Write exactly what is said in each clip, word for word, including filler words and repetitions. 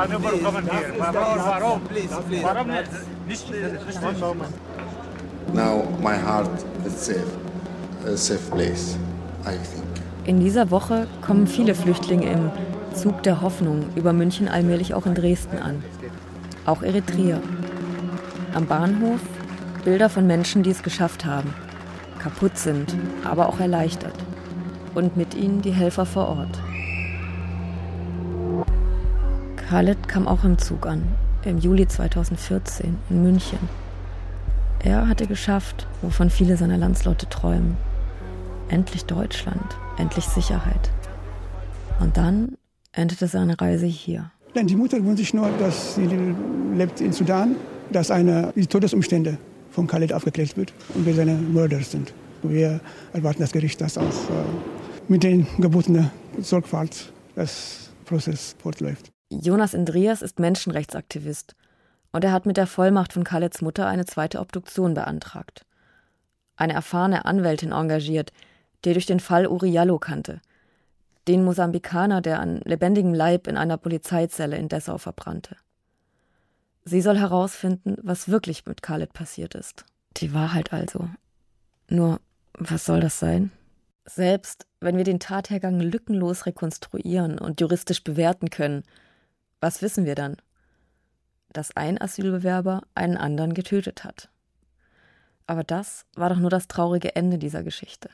Now my heart is safe, a safe place, I think. In dieser Woche kommen viele Flüchtlinge im Zug der Hoffnung über München allmählich auch in Dresden an. Auch Eritreer. Am Bahnhof Bilder von Menschen, die es geschafft haben, kaputt sind, aber auch erleichtert. Und mit ihnen die Helfer vor Ort. Khaled kam auch im Zug an, im Juli zweitausendvierzehn in München. Er hatte geschafft, wovon viele seiner Landsleute träumen. Endlich Deutschland, endlich Sicherheit. Und dann endete seine Reise hier. Die Mutter wünscht sich nur, dass sie lebt in Sudan, dass eine, die Todesumstände von Khaled aufgeklärt wird und wir seine Mörder sind. Wir erwarten das Gericht, dass auch äh, mit den gebotenen Sorgfalt das Prozess fortläuft. Jonas Indrias ist Menschenrechtsaktivist und er hat mit der Vollmacht von Khaleds Mutter eine zweite Obduktion beantragt. Eine erfahrene Anwältin engagiert, die durch den Fall Uri Jallo kannte, den Mosambikaner, der an lebendigem Leib in einer Polizeizelle in Dessau verbrannte. Sie soll herausfinden, was wirklich mit Khaled passiert ist. Die Wahrheit also. Nur, was soll das sein? Selbst wenn wir den Tathergang lückenlos rekonstruieren und juristisch bewerten können, was wissen wir dann? Dass ein Asylbewerber einen anderen getötet hat. Aber das war doch nur das traurige Ende dieser Geschichte.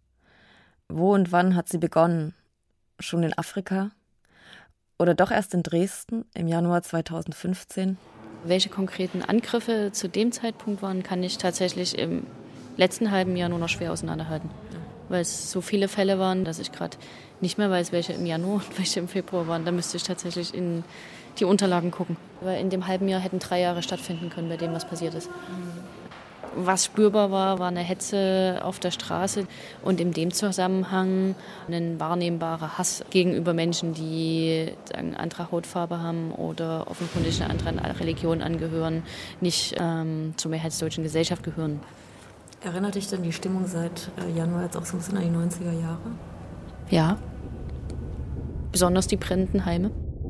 Wo und wann hat sie begonnen? Schon in Afrika? Oder doch erst in Dresden im Januar zweitausendfünfzehn? Welche konkreten Angriffe zu dem Zeitpunkt waren, kann ich tatsächlich im letzten halben Jahr nur noch schwer auseinanderhalten. Weil es so viele Fälle waren, dass ich gerade nicht mehr weiß, welche im Januar und welche im Februar waren. Da müsste ich tatsächlich in die Unterlagen gucken. Weil in dem halben Jahr hätten drei Jahre stattfinden können bei dem, was passiert ist. Was spürbar war, war eine Hetze auf der Straße und in dem Zusammenhang ein wahrnehmbarer Hass gegenüber Menschen, die eine andere Hautfarbe haben oder offenkundig einer anderen Religion angehören, nicht ähm, zur mehrheitsdeutschen Gesellschaft gehören. Erinnert dich denn die Stimmung seit Januar jetzt auch so ein bisschen an die neunziger Jahre? Ja. Besonders die brennenden Heime.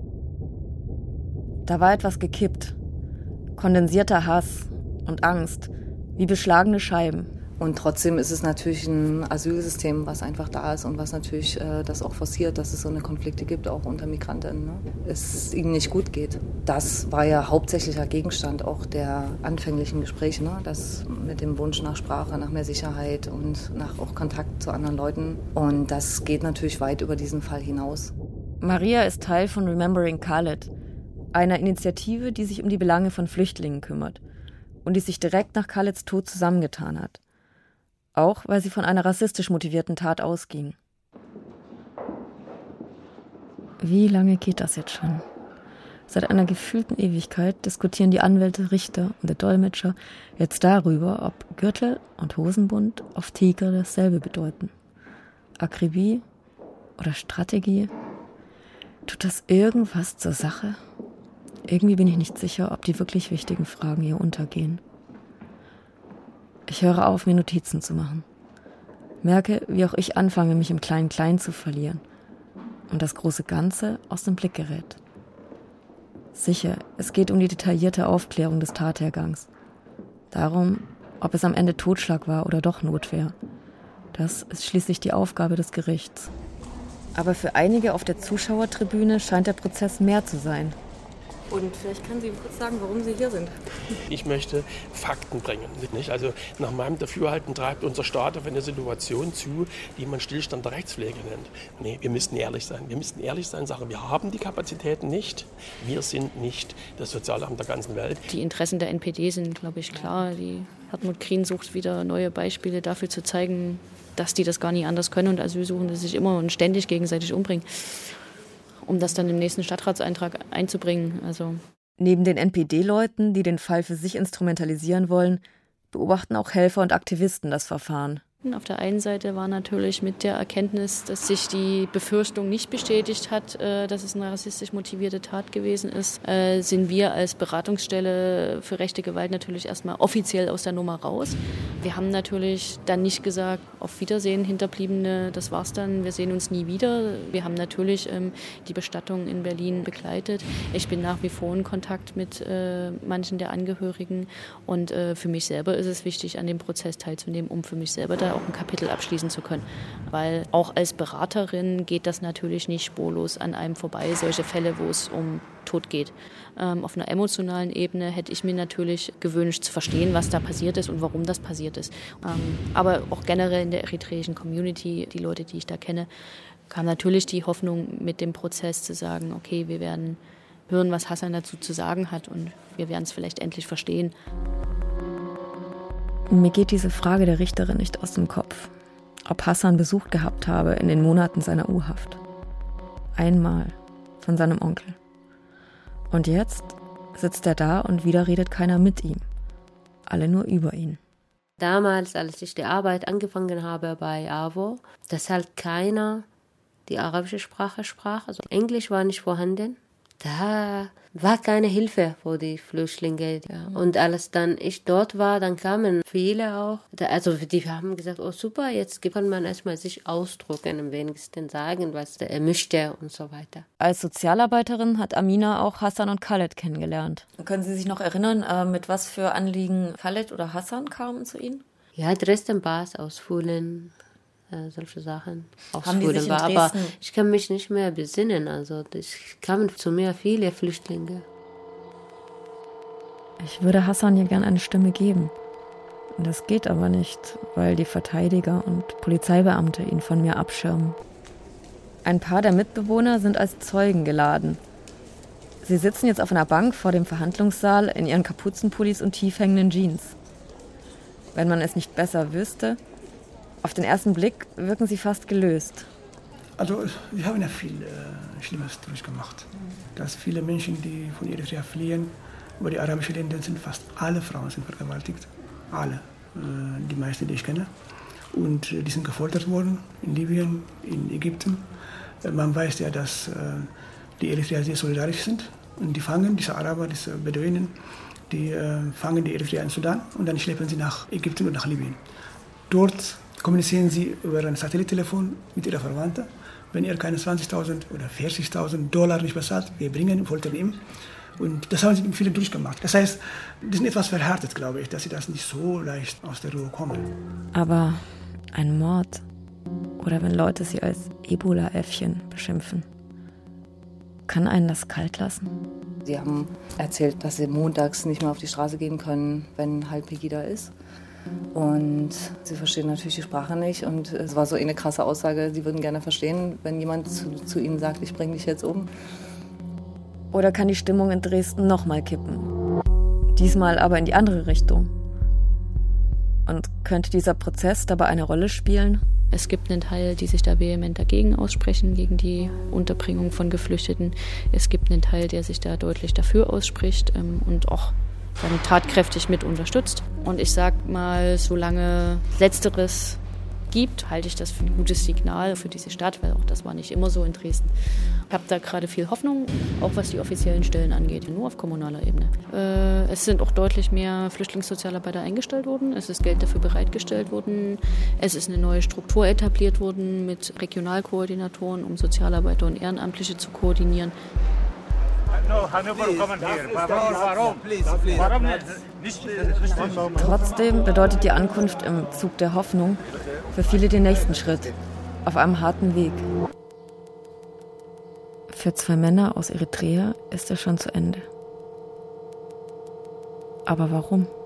Da war etwas gekippt. Kondensierter Hass und Angst. Wie beschlagene Scheiben. Und trotzdem ist es natürlich ein Asylsystem, was einfach da ist und was natürlich äh, das auch forciert, dass es so eine Konflikte gibt, auch unter Migranten. Ne? Es ihnen nicht gut geht. Das war ja hauptsächlicher Gegenstand auch der anfänglichen Gespräche. Ne? Das mit dem Wunsch nach Sprache, nach mehr Sicherheit und nach auch Kontakt zu anderen Leuten. Und das geht natürlich weit über diesen Fall hinaus. Maria ist Teil von Remembering Khaled, einer Initiative, die sich um die Belange von Flüchtlingen kümmert und die sich direkt nach Khaleds Tod zusammengetan hat. Auch weil sie von einer rassistisch motivierten Tat ausging. Wie lange geht das jetzt schon? Seit einer gefühlten Ewigkeit diskutieren die Anwälte, Richter und der Dolmetscher jetzt darüber, ob Gürtel und Hosenbund auf Tigre dasselbe bedeuten. Akribie oder Strategie? Tut das irgendwas zur Sache? Irgendwie bin ich nicht sicher, ob die wirklich wichtigen Fragen hier untergehen. Ich höre auf, mir Notizen zu machen. Merke, wie auch ich anfange, mich im Klein-Klein zu verlieren. Und das große Ganze aus dem Blick gerät. Sicher, es geht um die detaillierte Aufklärung des Tathergangs. Darum, ob es am Ende Totschlag war oder doch Notwehr. Das ist schließlich die Aufgabe des Gerichts. Aber für einige auf der Zuschauertribüne scheint der Prozess mehr zu sein. Und vielleicht können Sie kurz sagen, warum Sie hier sind. Ich möchte Fakten bringen. Nicht? Also nach meinem Dafürhalten treibt unser Staat auf eine Situation zu, die man Stillstand der Rechtspflege nennt. Nee, wir müssten ehrlich sein. Wir müssten ehrlich sein und sagen, wir haben die Kapazitäten nicht. Wir sind nicht das Sozialamt der ganzen Welt. Die Interessen der N P D sind, glaube ich, klar. Die Hartmut Grien sucht wieder neue Beispiele dafür zu zeigen, dass die das gar nicht anders können und Asylsuchende sich immer und ständig gegenseitig umbringen, um das dann im nächsten Stadtratseintrag einzubringen. Also neben den N P D-Leuten, die den Fall für sich instrumentalisieren wollen, beobachten auch Helfer und Aktivisten das Verfahren Auf der einen Seite war natürlich mit der Erkenntnis, dass sich die Befürchtung nicht bestätigt hat, dass es eine rassistisch motivierte Tat gewesen ist, sind wir als Beratungsstelle für rechte Gewalt natürlich erstmal offiziell aus der Nummer raus. Wir haben natürlich dann nicht gesagt, auf Wiedersehen, Hinterbliebene, das war's dann, wir sehen uns nie wieder. Wir haben natürlich die Bestattung in Berlin begleitet. Ich bin nach wie vor in Kontakt mit manchen der Angehörigen und für mich selber ist es wichtig, an dem Prozess teilzunehmen, um für mich selber da auch ein Kapitel abschließen zu können. Weil auch als Beraterin geht das natürlich nicht spurlos an einem vorbei, solche Fälle, wo es um Tod geht. Ähm, auf einer emotionalen Ebene hätte ich mir natürlich gewünscht zu verstehen, was da passiert ist und warum das passiert ist. Ähm, aber auch generell in der eritreischen Community, die Leute, die ich da kenne, kam natürlich die Hoffnung mit dem Prozess zu sagen, okay, wir werden hören, was Hassan dazu zu sagen hat und wir werden es vielleicht endlich verstehen. Mir geht diese Frage der Richterin nicht aus dem Kopf, ob Hassan Besuch gehabt habe in den Monaten seiner U-Haft. Einmal von seinem Onkel. Und jetzt sitzt er da und wieder redet keiner mit ihm. Alle nur über ihn. Damals, als ich die Arbeit angefangen habe bei A W O, dass halt keiner die arabische Sprache sprach, also Englisch war nicht vorhanden. Da war keine Hilfe für die Flüchtlinge. Ja. Und als dann ich dort war, dann kamen viele auch. Also die haben gesagt, oh super, jetzt kann man erstmal sich ausdrücken, am wenigsten sagen, was er möchte und so weiter. Als Sozialarbeiterin hat Amina auch Hassan und Khaled kennengelernt. Können Sie sich noch erinnern, mit was für Anliegen Khaled oder Hassan kamen zu Ihnen? Ja, Dresden-Bars ausfüllen. Solche Sachen ausführen war. Aber ich kann mich nicht mehr besinnen. Also es kamen zu mir viele Flüchtlinge. Ich würde Hassan hier gern eine Stimme geben. Das geht aber nicht, weil die Verteidiger und Polizeibeamte ihn von mir abschirmen. Ein paar der Mitbewohner sind als Zeugen geladen. Sie sitzen jetzt auf einer Bank vor dem Verhandlungssaal in ihren Kapuzenpullis und tief hängenden Jeans. Wenn man es nicht besser wüsste, auf den ersten Blick wirken sie fast gelöst. Also wir haben ja viel äh, Schlimmes durchgemacht. Dass viele Menschen, die von Eritrea fliehen, über die arabischen Länder sind, fast alle Frauen sind vergewaltigt. Alle, äh, die meisten, die ich kenne. Und äh, die sind gefoltert worden in Libyen, in Ägypten. Äh, man weiß ja, dass äh, die Eritreer sehr solidarisch sind. Und die fangen, diese Araber, diese Beduinen, die äh, fangen die Eritreer in Sudan und dann schleppen sie nach Ägypten und nach Libyen. Dort kommunizieren Sie über ein Satellittelefon mit Ihrer Verwandten. Wenn ihr keine zwanzigtausend oder vierzigtausend Dollar nicht bezahlt, wir bringen, foltern ihm. Und das haben sie viele durchgemacht. Das heißt, die sind etwas verhärtet, glaube ich, dass sie das nicht so leicht aus der Ruhe kommen. Aber ein Mord oder wenn Leute sie als Ebola-Äffchen beschimpfen, kann einen das kalt lassen? Sie haben erzählt, dass sie montags nicht mehr auf die Straße gehen können, wenn halb Pegida ist. Und sie verstehen natürlich die Sprache nicht. Und es war so eine krasse Aussage, sie würden gerne verstehen, wenn jemand zu, zu ihnen sagt, ich bringe dich jetzt um. Oder kann die Stimmung in Dresden nochmal kippen? Diesmal aber in die andere Richtung. Und könnte dieser Prozess dabei eine Rolle spielen? Es gibt einen Teil, die sich da vehement dagegen aussprechen, gegen die Unterbringung von Geflüchteten. Es gibt einen Teil, der sich da deutlich dafür ausspricht ähm, und auch dann tatkräftig mit unterstützt. Und ich sag mal, solange Letzteres gibt, halte ich das für ein gutes Signal für diese Stadt, weil auch das war nicht immer so in Dresden. Ich habe da gerade viel Hoffnung, auch was die offiziellen Stellen angeht, nur auf kommunaler Ebene. Äh, es sind auch deutlich mehr Flüchtlingssozialarbeiter eingestellt worden, es ist Geld dafür bereitgestellt worden, es ist eine neue Struktur etabliert worden mit Regionalkoordinatoren, um Sozialarbeiter und Ehrenamtliche zu koordinieren. Trotzdem bedeutet die Ankunft im Zug der Hoffnung für viele den nächsten Schritt auf einem harten Weg. Für zwei Männer aus Eritrea ist er schon zu Ende. Aber warum?